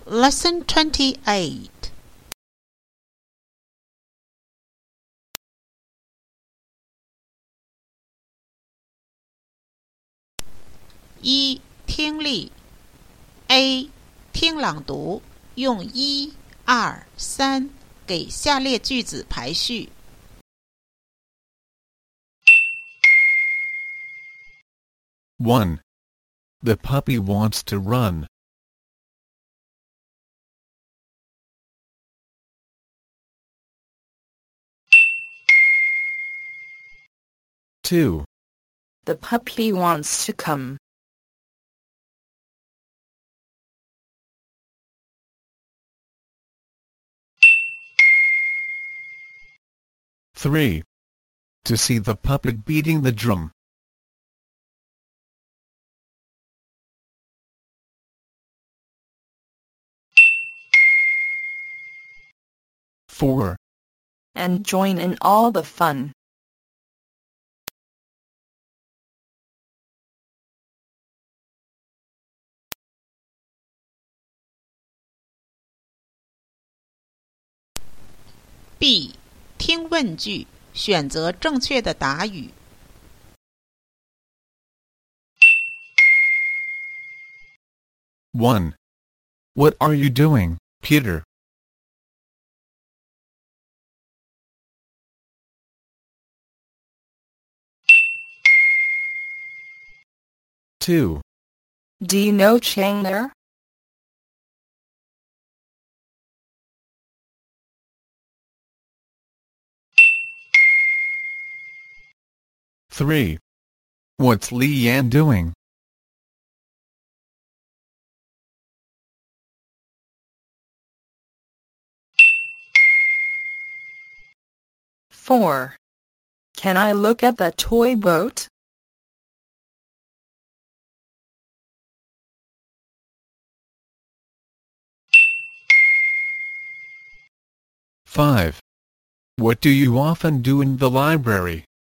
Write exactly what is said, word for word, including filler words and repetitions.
Lesson twenty-eight. 一、听力 A. 听朗读，用一、二、三给下列句子排序。 one. The puppy wants to run. two. The puppy wants to come. three. To see the puppet beating the drum. four. And join in all the fun. B. 听问句，选择正确的答语。 one. What are you doing, Peter? two. Do you know Chandler? three. What's Leanne doing? four. Can I look at the toy boat? five. What do you often do in the library?